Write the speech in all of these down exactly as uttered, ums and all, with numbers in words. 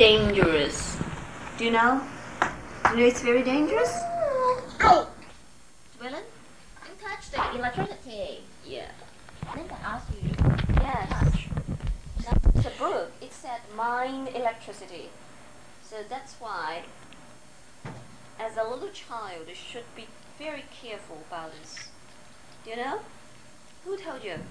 dangerous. Do you know? Do you know it's very dangerous? Willen, you touch the electricity. Yeah. Linda asked you. Yes. Touch. It's a book. It said mind electricity. So that's why, as a little child, you should be very careful about this. Do you know? Who told you?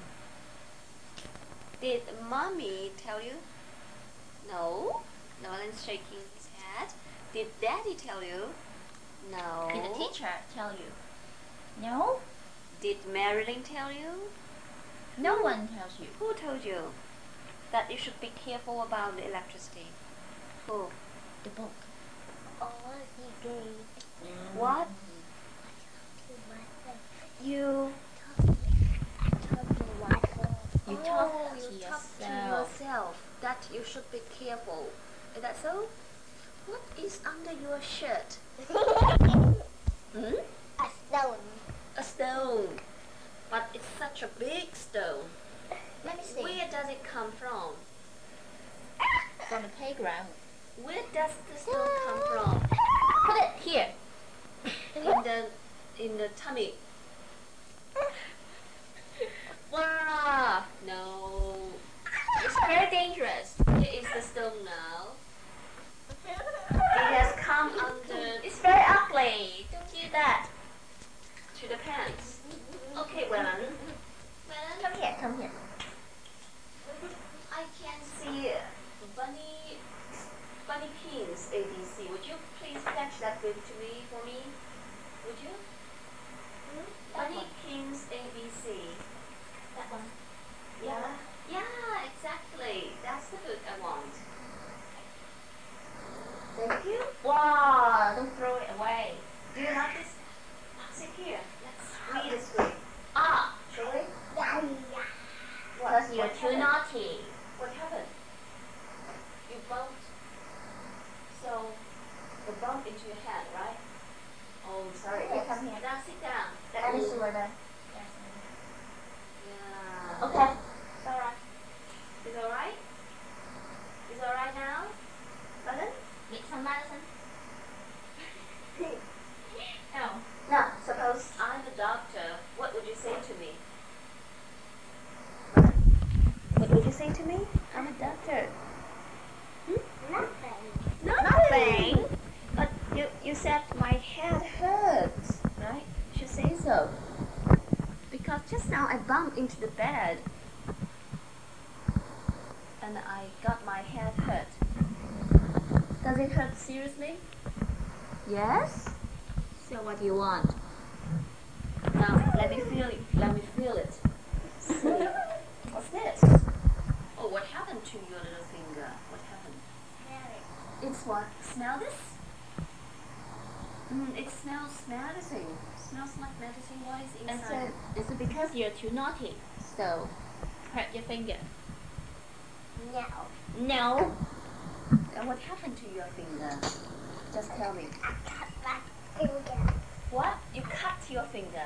Did mommy tell you? No. Nolan's shaking his head. Did daddy tell you? No. Did the teacher tell you? No. Did Marilyn tell you? No one tells you. Who told you that you should be careful about the electricity? Who? The book. What? You You oh, talk to you yourself. talk to yourself that you should be careful. Is that so? What is under your shirt? Hmm? A stone. A stone. But it's such a big stone. Let me see. Where does it come from? From the playground. Where does the stone come from? Put it here. In the in the tummy. Wow! No. It's very dangerous. Here is the stone now. It has come under It's very ugly. Don't do that. to the pants. Okay, Wellan. Wellan, Come here, come here. I can see bunny bunny pins A B C. Would you please fetch that book to me for me? Would you? Bunny pins A B C. That one. Yeah. Yeah, exactly. That's the book I want. Thank you. Wow, don't throw it away. Do you like this? Sit here. Let's read this book. Ah, Shall we? Yeah. What? because you're What too happened? naughty. What happened? You bumped. So, the bump into your head, right? Oh, sorry. Okay, come here. Now sit down. Let me see where the... Yeah. Okay. It's alright. Is it alright? Is it alright now? Pardon? Need some medicine? No. No. Suppose I'm a doctor. What would you say to me? What would you say to me? I'm a doctor. Nothing. Nothing. But you you said my head hurts, right? You should say so. Because just now I bumped into the bed and I got my head hurt. Does it hurt seriously? Yes? So what do you want? Now let me feel it. Let me feel it. See? What's this? Oh, what happened to your little finger? What happened? It's what? Smell this? Mm, it smells medicine. Smells like medicine. What is And inside? so, it's because you're too naughty. So, hurt your finger. No. No. And what happened to your finger? Just tell me. Cut my finger. What? You cut your finger.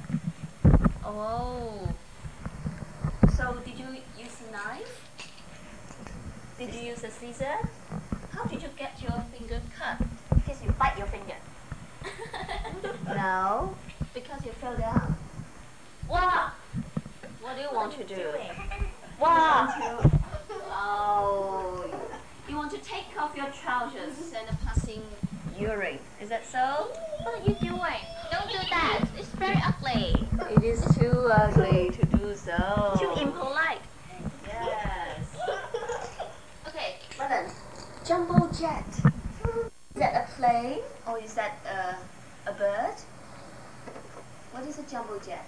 Oh. So did you use a knife? Did you use a scissor? How did you get your finger cut? Because you bite your finger. No. Because you fell down. Wow. What do you want to do? Wow. Want to, oh, you want to take off your trousers and passing urine. Is that so? What are you doing? Don't do that. It's very ugly. It is too ugly to do so. Too impolite. Yes. Okay. Well then, jumbo jet. Is that a plane or is that a, a bird? What is a jumbo jet?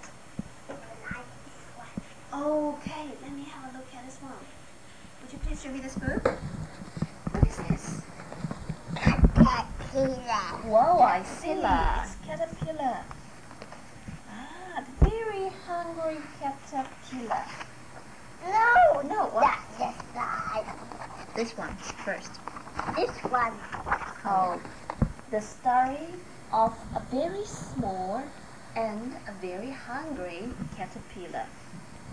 Okay, let me have a look at this one. Would you please show me this book? What is this? Caterpillar. Whoa, I see. It's caterpillar. Ah, the very hungry caterpillar. No, No, what? that's the slide. This one first. This one. Called The Story of a Very Small and a Very Hungry Caterpillar.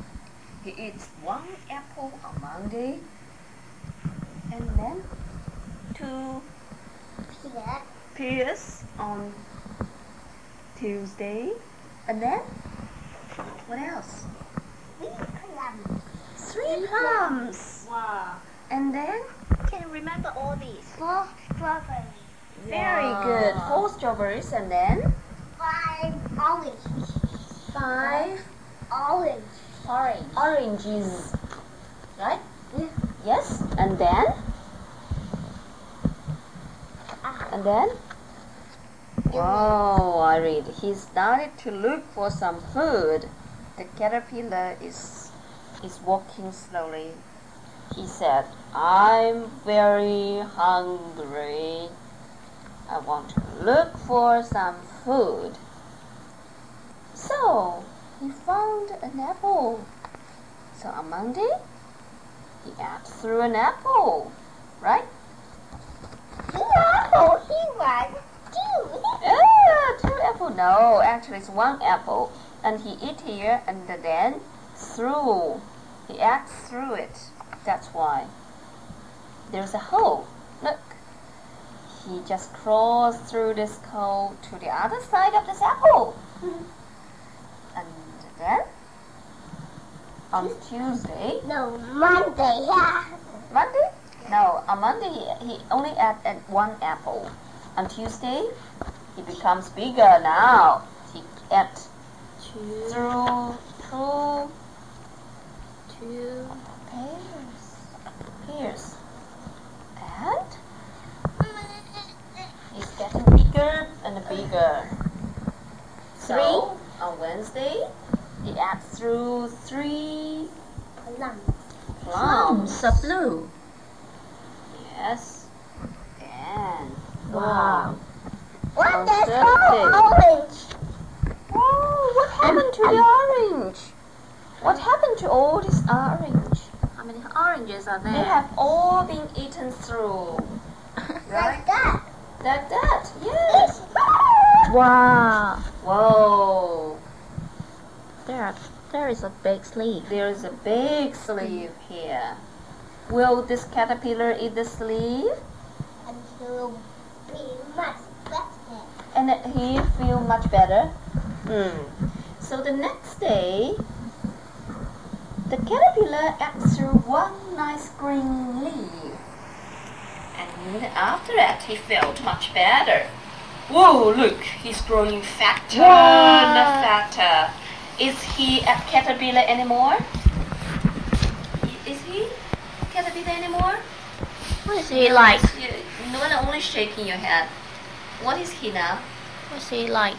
He eats one apple on Monday, and then to Yes. Pierce on Tuesday. And then? What else? Three plums. Three plums. Wow. And then? Can you remember all these? Four strawberries. Very Wow. good. Four strawberries. And then? Five oranges. Five Orange. Orange. oranges. Right? Yeah. Yes. And then? Ah. And then? Oh, I read. He started to look for some food. The caterpillar is is walking slowly. He said, "I'm very hungry. I want to look for some food." So he found an apple. So on Monday, he ate through an apple, right? No, he was two. Yeah, two apple. No, actually it's one apple, and he eat here and then through. He ate through it. That's why there's a hole. Look, he just crawls through this hole to the other side of this apple, and then on Tuesday, No, Monday. Yeah. Monday. No, on Monday he, he only ate at one apple. On Tuesday, he becomes bigger now. He ate Two. through through Two. pears, pears, and he's getting bigger and bigger. So on Wednesday, he ate through three Plum. plums. Plums are blue. Yes, and Wow. What On is Thursday. so orange? Oh, what happened to the orange? What happened to all this orange? How many oranges are there? They have all been eaten through. Like that. Like that, yes. Wow. Whoa, There, there is a big sleeve. there is a big sleeve here. Will this caterpillar eat the sleeve? And he will be much better. And he feel much better? Hmm. So the next day, the caterpillar ate through one nice green leaf. And after that, he felt much better. Whoa, look, he's growing fatter and fatter. Is he a caterpillar anymore? Is he a caterpillar anymore? What is he like? You, no one only shaking your head. What is he now? What is he like?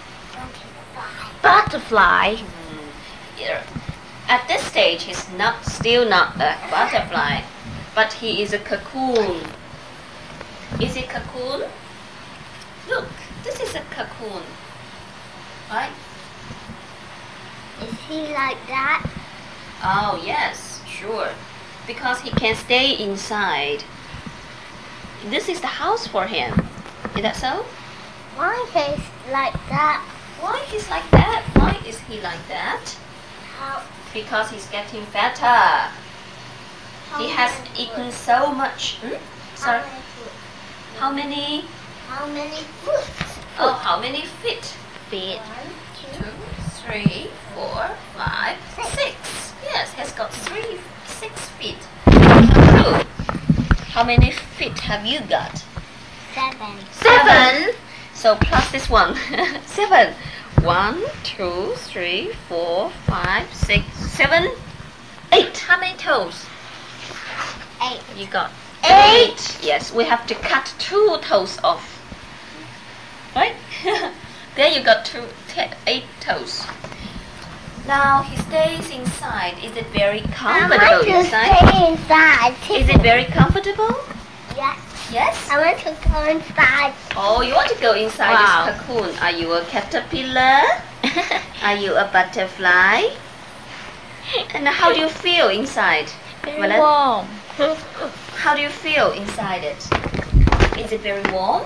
Butterfly. Hmm. Yeah. At this stage, he's not still not a butterfly, but he is a cocoon. Is it cocoon? Look, this is a cocoon, right? Is he like that? Oh yes, sure, because he can stay inside. This is the house for him. Is that so? Why is like that? Why he's like that? Why is he like that? How, Because he's getting fatter. how He has many eaten foot? so much. Hmm? How Sorry. many foot? How many? How many foot? Oh, how many feet? Feet. One, two, Two, three, four, five, six. Yes, he's got three, six feet. Good. How many feet have you got? seven. Seven. So plus this one. Seven. One, two, three, four, five, six, seven, eight. How many toes? Eight. You got eight. Yes, we have to cut two toes off. Right? There you got two, te- eight toes. Now he stays inside. Is it very I comfortable want to inside? stay inside. Is it very comfortable? Yes. Yes? I want to go inside. Oh, you want to go inside Wow. this cocoon. Are you a caterpillar? Are you a butterfly? And how do you feel inside? Very Valen? warm. How do you feel inside it? Is it very warm?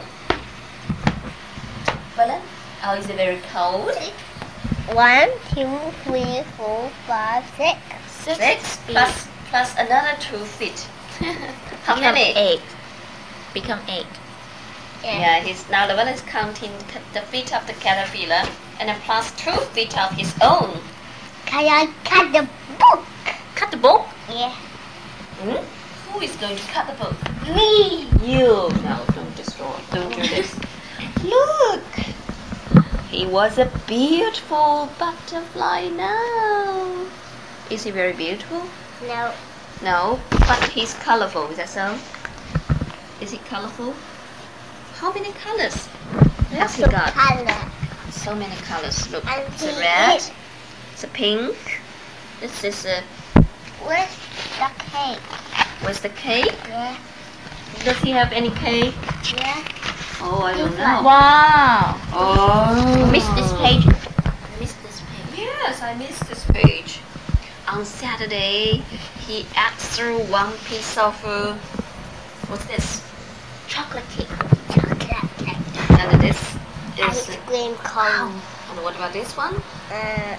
Valen? Oh, is it very cold? One, two, three, four, five, six. Six plus plus another two feet. How You have many? eight. become eight. Yeah, he's now the one is counting t- the feet of the caterpillar and then plus two feet of his own. Can I cut the book? Cut the book? Yeah. Hmm? Who is going to cut the book? Me. You. No, don't destroy. Don't do this. Look. He was a beautiful butterfly now. Is he very beautiful? No. No, but he's colorful. Is that so? Is he colorful? How many colors has he got? Color. So many colors. Look, And it's a he red, is- it's a pink. This is a. Where's the cake? Where's the cake? Yeah. Does he have any cake? Yeah. Oh, I don't This know. one. Wow. Oh. Missed this page. Missed this page. Yes, I missed this page. On Saturday, he ate through one piece of. Uh, what's this? Chocolate cake. Chocolate cake. And this is. Ice cream cone. And what about this one? Uh,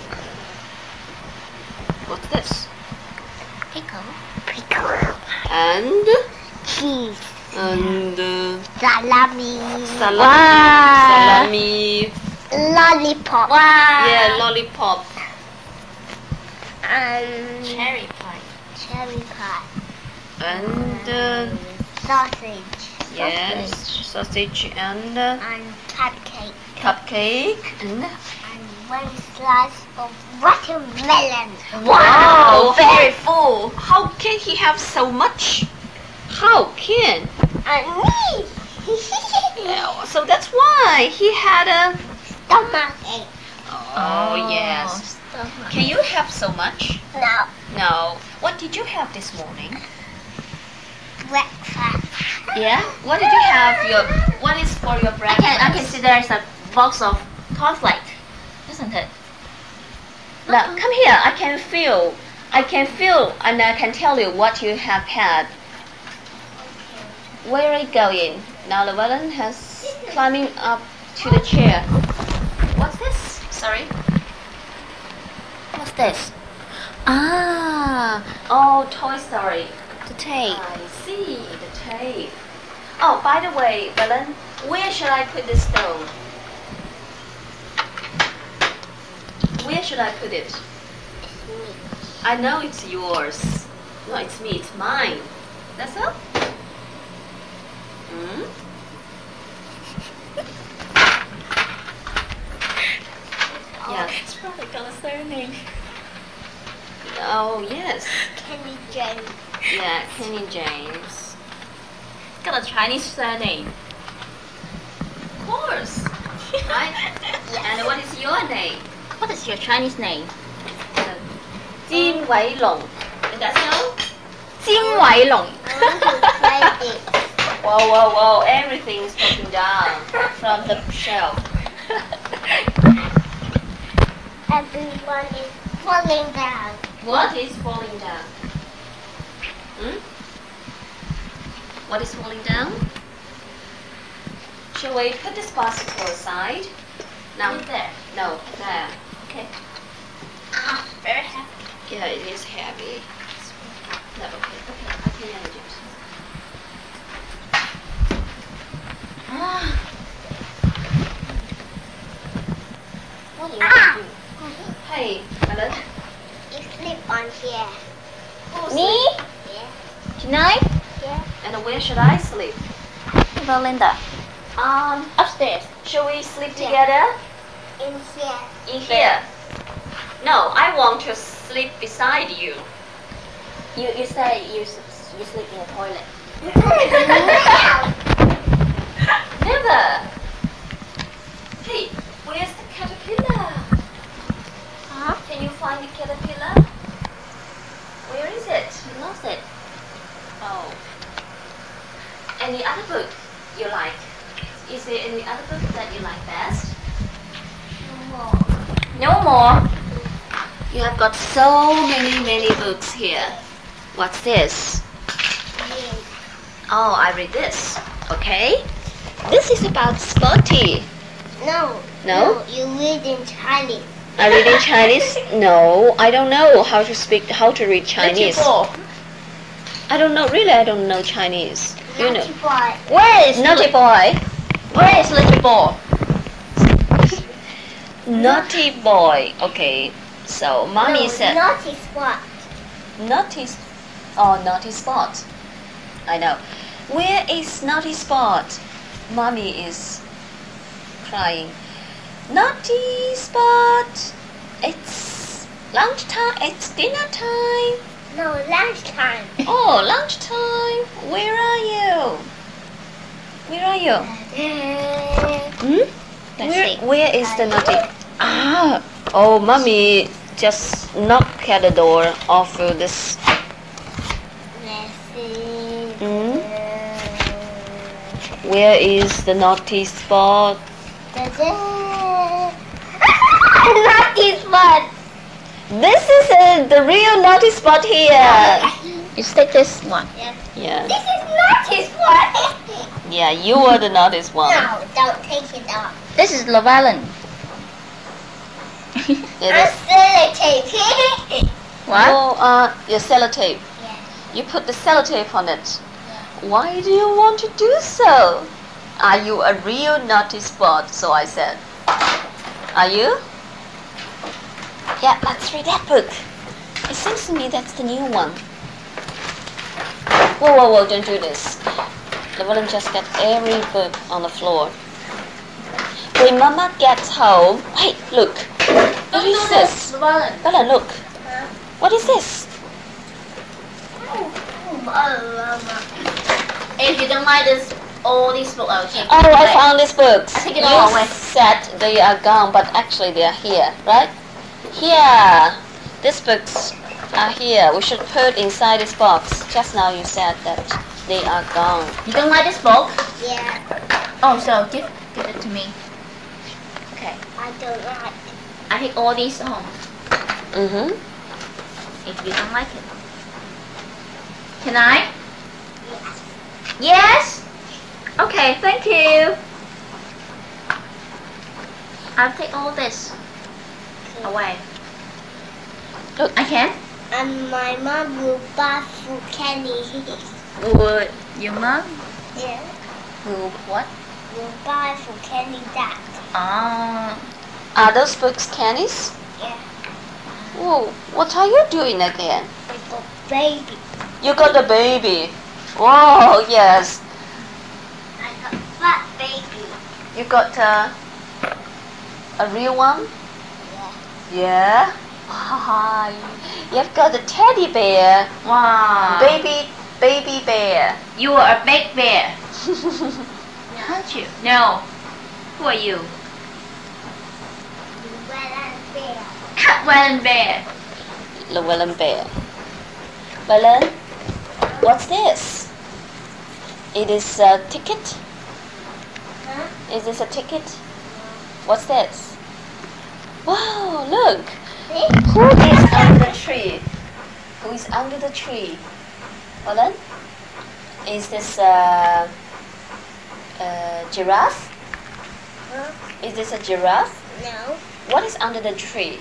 What's this? Pickle. pickle. And Cheese. and uh, Salami. salami. Wow. Salami. Lollipop. Wow. Yeah, lollipop. And Cherry pie. cherry pie. And uh, Sausage. yes, sausage and uh, And cupcake. cupcake and. And one slice of watermelon. Wow, very full. How can he have so much? How can? And me. Oh, so that's why he had a. Stomachache. Oh, yes. Can you have so much? No. No. What did you have this morning? Breakfast. Yeah. What did you have? Your what is for your I breakfast? can I can see there's a box of cornflakes, isn't it? Now come here. I can feel. I can feel, and I can tell you what you have had. Where are you going? Now Llewellyn has climbing up to the chair. What's this? Sorry. What's this? Ah, Oh, Toy Story. the tape. I see the tape. Oh, by the way, Llewellyn, where should I put this stone? Where should I put it? I know it's yours. No, it's me. It's mine. That's all. Hmm? Yes. It's probably got a surname. Oh, yes. Kenny James. Yeah, Kenny James. Got a Chinese surname. Of course. Right? And what is your name? What is your Chinese name? Jin Wei Long. Is that so? Jin Wei Long. I want to play it. Whoa, whoa, whoa. Everything is falling down from the shelf. Everyone is falling down. What is falling down? Hmm? What is falling down? Shall we put this bicycle aside? No. There. No, there. Okay. Ah, very happy. Yeah, it is heavy. No, okay, okay, I can manage it. Ah. What do you Ah. want to do? Hey, Alan. You sleep on here. Who's Me? sleep? Yeah. Tonight? Yeah. And where should I sleep? Belinda. Um, Upstairs. shall we sleep Yeah. together? In here. In here? No, I want to sleep beside you. You you say you s- you sleep in the toilet. Never. Hey, where's the caterpillar? Huh? Can you find the caterpillar? Where is it? You lost it. Oh. Any other book you like? Is there any other book that you like best? No more. You have got so many, many books here. What's this? Oh, I read this. Okay. This is about Spotty. No. No? You read in Chinese. I read in Chinese? No, I don't know how to speak, how to read Chinese. I don't know, really, I don't know Chinese. You know. Naughty boy. Where is Naughty li- boy. Where is little boy? Naughty boy. Okay. So mommy no, said naughty spot. naughty. Oh, naughty spot. I know. Where is naughty spot? Mommy is crying. Naughty spot. It's lunchtime. It's dinner time. No, lunchtime. Oh, lunchtime. Where are you? Where are you? Hmm? Let's Where, see. where is the naughty? Ah, oh, mommy just knocked at the door of this. Let's see. Hmm? Where is the naughty spot? Naughty spot. This is uh, the real naughty spot here. You stick this one. Yeah. Yeah, This is naughty spot. yeah, you are the naughtiest one. No, don't take it off. This is Llewellyn. It I'm is. sellotape. What? You are your sellotape. Yeah. You put the sellotape on it. Why do you want to do so? Are you a real naughty spot? So I said. Are you? Yeah, let's read that book. It seems to me that's the new one. Whoa, whoa, whoa, don't do this. Llewellyn just got every book on the floor. When Mama gets home, hey, look. What is this? Llewellyn. Bella, look. What is this? If you don't like this, all these books, I'll take Oh, it I away. found these books. I take it You all away. said they are gone, but actually they are here, right? Here. These books are here. We should put inside this box. Just now you said that they are gone. You don't like this book? Yeah, Oh, so give give it to me. Okay. I don't like. I take all these home. Mm-hmm. If you don't like it. Can I? Yes? Okay, thank you. I'll take all this away. Look. I can? And my mom will buy for candy. Would your mom? Yeah, Who- What? will buy for candy that. Ah. Are those books candies? Yeah, Whoa, what are you doing again? like a baby. You got a baby. Whoa, yes. I got fat baby. You got uh, a real one? Yeah. Yeah. Wow, you've got a teddy bear. Wow. Baby, baby bear. You are a big bear, aren't you? No. Who are you? Llewellyn bear. Llewellyn bear. Llewellyn bear. Llewellyn, what's this? It is a ticket. Huh? Is this a ticket? What's this? Wow, look. See? Who is under the tree? Who is under the tree? Llewellyn? Is this a, a giraffe? Huh? Is this a giraffe? No. What is under the tree?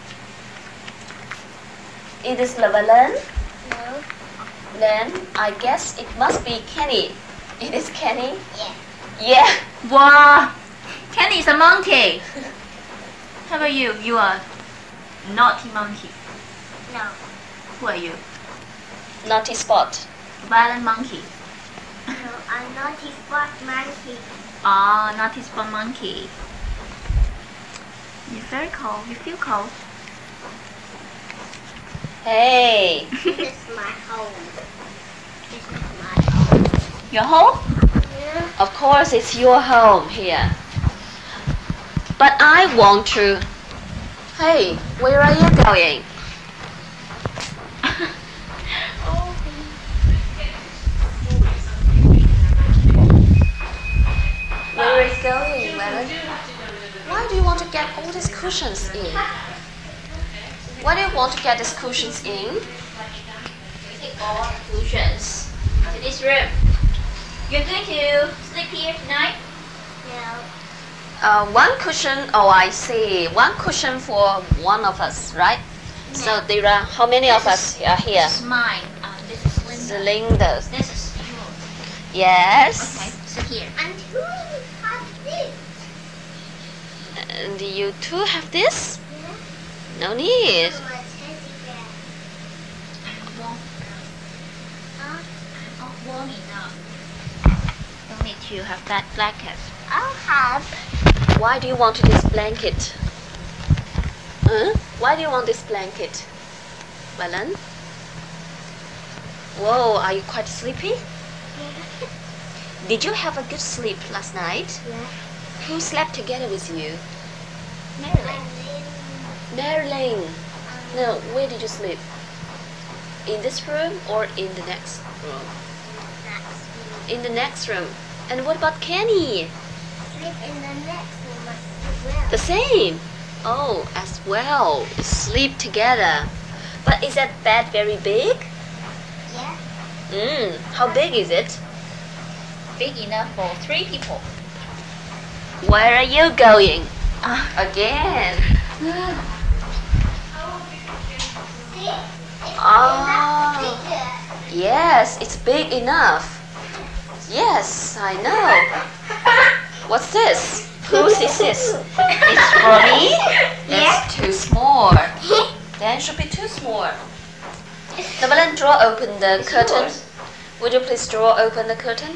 It is Llewellyn. No. Then I guess it must be Kenny. It is Kenny. Yeah. Yeah. Wow. Kenny is a monkey. How about you? You are naughty monkey. No. Who are you? Naughty spot. Violent monkey. No, I'm naughty spot monkey. Ah, naughty spot monkey. You're very cold. You feel cold. Hey. This is my home. This is my home. Your home? Yeah. Of course, it's your home here. But I want to. Hey, where are you going? Where are you going, Melon? Why do you want to get all these cushions in? Why do you want to get these cushions in? Take all the cushions to this room. You're going to sleep here tonight? No. Uh, one cushion, oh I see, one cushion for one of us, right? So there are, how many of us are here? This is mine. Uh, this is Linda. Linda's. This is yours. Yes. Okay, sit here. And who has this? And you too have this? Yeah. No need. My teddy bear. Warm. Huh? Oh, warm enough. Don't need to have that blanket. I'll have. Why do you want this blanket? Huh? Why do you want this blanket? Valen? Whoa, are you quite sleepy? Yeah. Did you have a good sleep last night? Yeah. Who slept together with you? Marilyn. Marilyn. No, where did you sleep? In this room or in the next room? In the next room. And what about Kenny? Sleep in the next room as well. The same. Oh, as well. Sleep together. But is that bed very big? Yeah. Mm, how big is it? Big enough for three people. Where are you going? Ah. Again. See? It's Oh. enough bigger. Yes, it's big enough. Yes, I know. What's this? Whose is this? It's for me? It's too small. Then should be too small. Novalan, draw open the It's curtain. yours. Would you please draw open the curtain?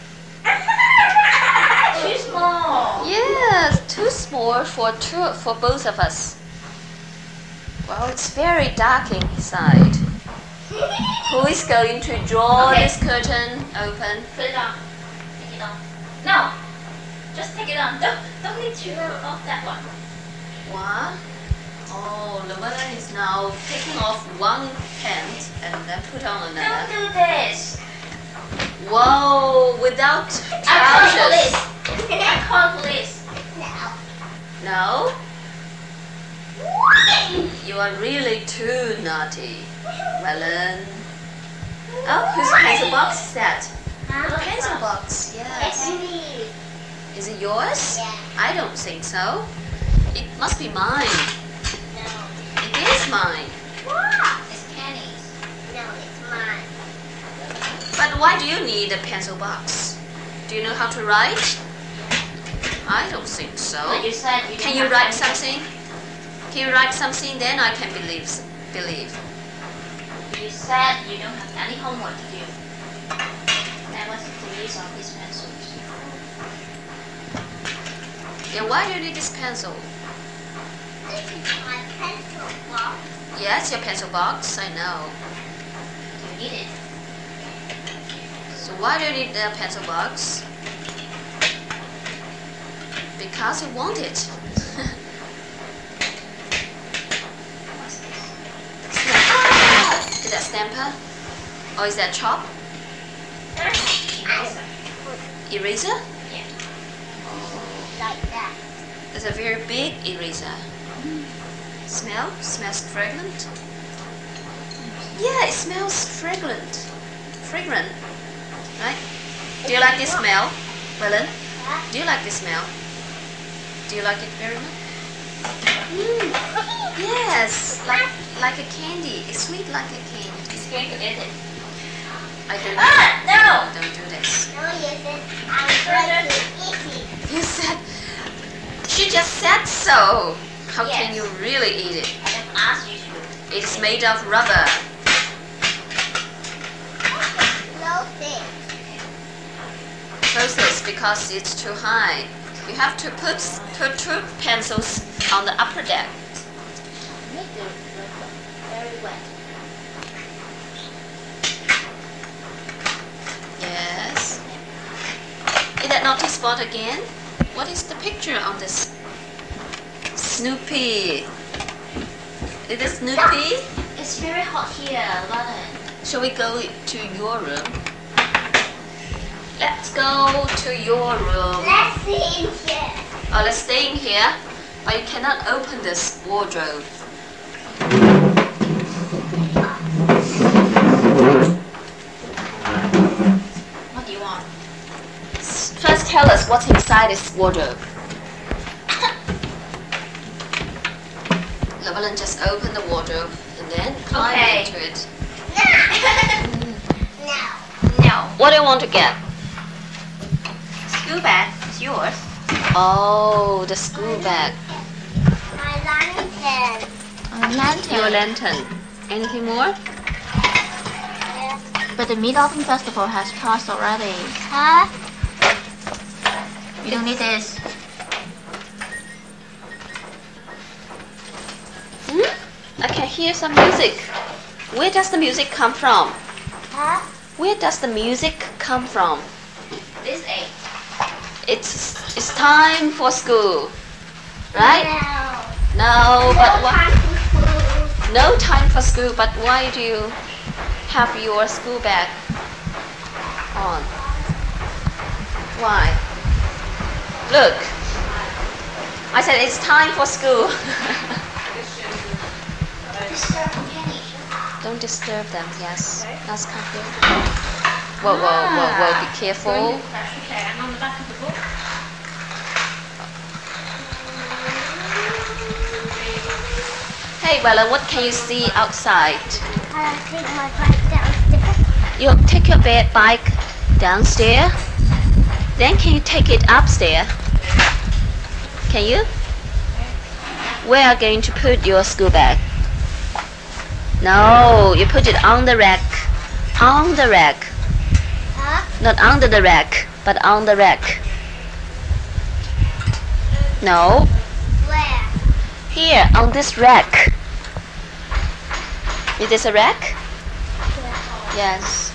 Too small. Yes, too small for two for both of us. Well, it's very dark inside. Who is going to draw Okay. this curtain open? Put it on. Take it on. No. Just take it on. Don't, don't need to put off that one. What? Oh, Novalan is now taking off one pant and then put on Don't another. do this. Whoa, without I call trousers. police. I call police. No? You are really too naughty, Valen. Oh, whose pencil box is that? Huh? Pencil box, yes. me. Is it yours? Yeah. I don't think so. It must be mine. No. It is mine. What? It's Kenny's. No, it's mine. But why do you need a pencil box? Do you know how to write? I don't think so. But you said you Can don't you have write any- something? Can you write something? Then I can believe. Believe. You said you don't have any homework to do. Then what's the use of these pencils? Yeah, why do you need this pencil? This is my pencil box. Yes, your pencil box. I know. You need it. So why do you need the pencil box? Because you want it. What's this? Is that stamper? Or is that chalk? Eraser. Eraser? Yeah. Like that. It's a very big eraser. Smell? Smells fragrant? Yeah, it smells fragrant. Fragrant. Right? Do you like this smell, Valen? Huh? Do you like this smell? Do you like it very much? Mm. Yes, like like a candy. It's sweet like a candy. He's going to eat it. I don't. Ah, no! Don't do this. No, you said I'm going to eat it. You said. She just said so. How can Yes. you really eat it? I just asked you to. It's made of rubber. Close it. Close this because it's too high. You have to put put two pencils on the upper deck. Make the rubber very wet. Yes. Is that naughty spot again? What is the picture on this? Snoopy. Is it Snoopy? It's very hot here, London. Shall we go to your room? Let's go to your room. Let's see in here. Oh, let's stay in here. But you cannot open this wardrobe. What do you want? First tell us what's inside this wardrobe. Llewellyn just open the wardrobe and then climb Okay. into it. No. No. No. What do you want to get? school bag is yours. Oh, the school bag. My lantern. A lantern. Your lantern. Anything more? But the Mid-Autumn Festival has passed already. Huh? You don't need this. Hmm? I can hear some music. Where does the music come from? Huh? Where does the music come from? This egg. It's it's time for school, right? No. No, but what? Time for school. No time for school. But why do you have your school bag on? Why? Look, I said it's time for school. Don't disturb them. Yes, that's comfortable. Whoa, whoa, whoa, whoa! Be careful. That's the can on the back of the book. Hey, Bella, what can you see outside? I take my bike downstairs. You take your bed bike downstairs. Then can you take it upstairs? Can you? Where are you going to put your school bag? No, you put it on the rack. On the rack. Huh? Not under the rack, but on the rack. No, Where? here on this rack. Is this a rack? Yes.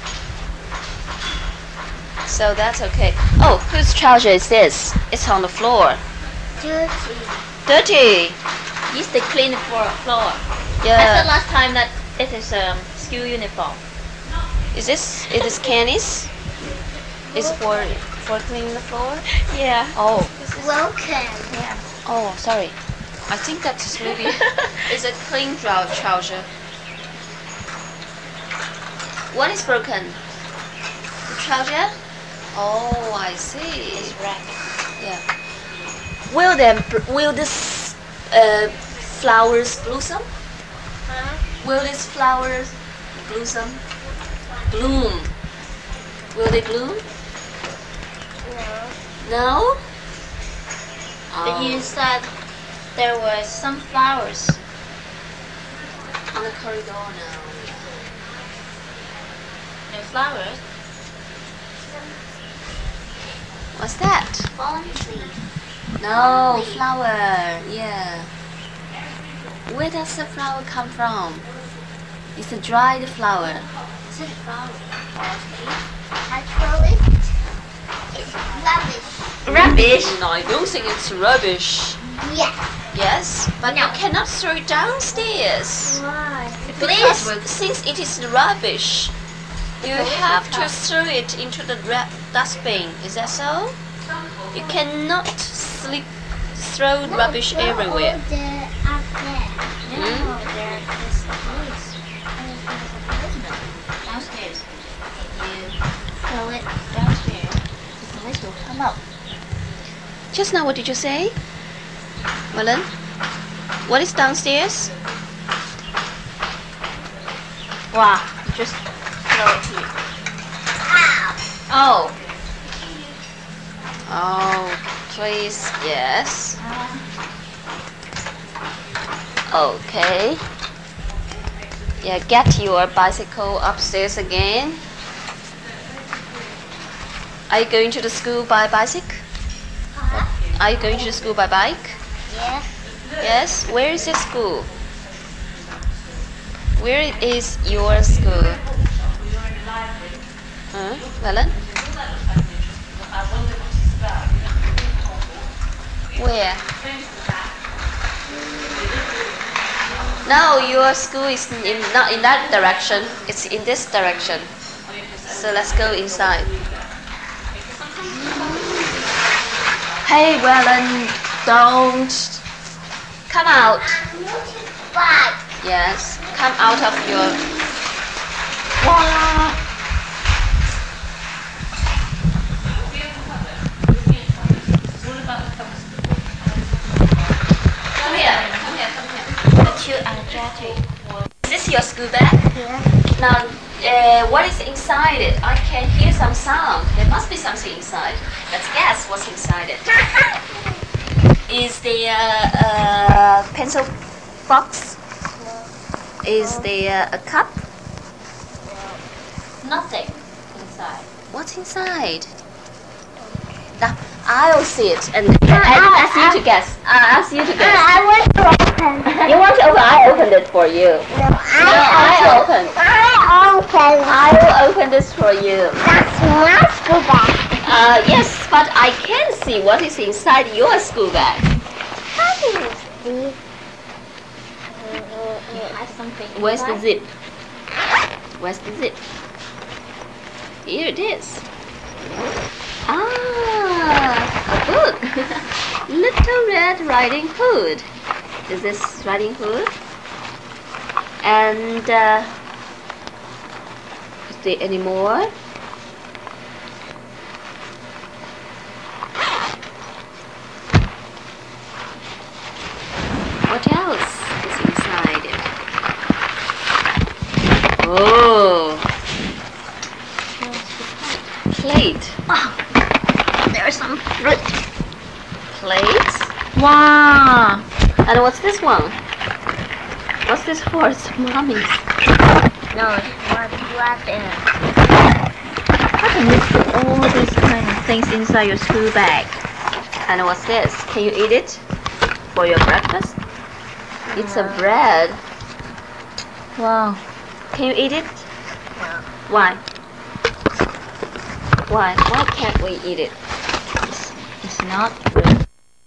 So that's okay. Oh, whose trouser is this? It's on the floor. Dirty. Dirty. Yes, they clean the floor. floor. That's the Yeah. last time that it is um, school uniform. Is this is this Candice? Is for for cleaning the floor? Yeah. Oh. Welcome. Yeah. Oh, sorry. I think that's maybe it's a clean trou- trouser. What is broken? The trouser? Oh, I see. It's red. Yeah. Will them will this uh, flowers blossom? Huh? Will these flowers blossom? Bloom. Will they bloom? No. No. But you said there were some flowers. On the corridor now. No flowers. What's that? Fallen tree. No, flower. Yeah. Where does the flower come from? It's a dried flower. Is it flower? Actually, it's rubbish. Rubbish. No, I don't think it's rubbish. Yes. Yes, but No. you cannot throw it downstairs. Why? Because since it is rubbish, you have to throw it into the ra- dustbin. Is that so? You cannot sleep, throw rubbish Throw everywhere. all the up there. No, Hmm? there is a police. Downstairs. If you throw it downstairs, the police will come out. Just now, what did you say, Marlon? What is downstairs? Wow, you just throw it here. Oh. Oh, please, yes. Okay. Yeah, get your bicycle upstairs again. Are you going to the school by bicycle? Are you going to the school by bike? Yes. Yes. Where is your school? Where is your school? Huh, Valen? Where? No, your school is in, not in that direction. It's in this direction. So let's go inside. Hey, Valen, don't come out. Bye. Yes, come out of your. Wow. Come here, come here, come here. But you are dirty. Is this your school bag? Yes. Now, uh, what is inside it? I can hear some sound. There must be something inside. Let's guess what's inside it. Is the uh, uh, pencil box? Is there a cup? Nothing inside. What's inside? Now, I'll see it and, and ask you to guess. I'll ask you to guess. I want to open. You want to open? I opened it for you. No, No, I I open. I open. I will open this for you. That's my school bag. Uh, yes, but I can see what is inside your school bag. How do you see? Has something. Where's the zip? Where's the zip? Here it is. Ah, a book. Little Red Riding Hood. Is this Riding Hood? And uh, is there any more? What else is inside it? Oh, plate. Oh, there's some fruit. Plates. Wow. And what's this one? What's this for? It's mommy's. No, what what in it? How can you put all these kind of things inside your school bag? And what's this? Can you eat it for your breakfast? It's a bread. Wow. Can you eat it? No. Why? Why? Why can't we eat it? It's, it's not bread.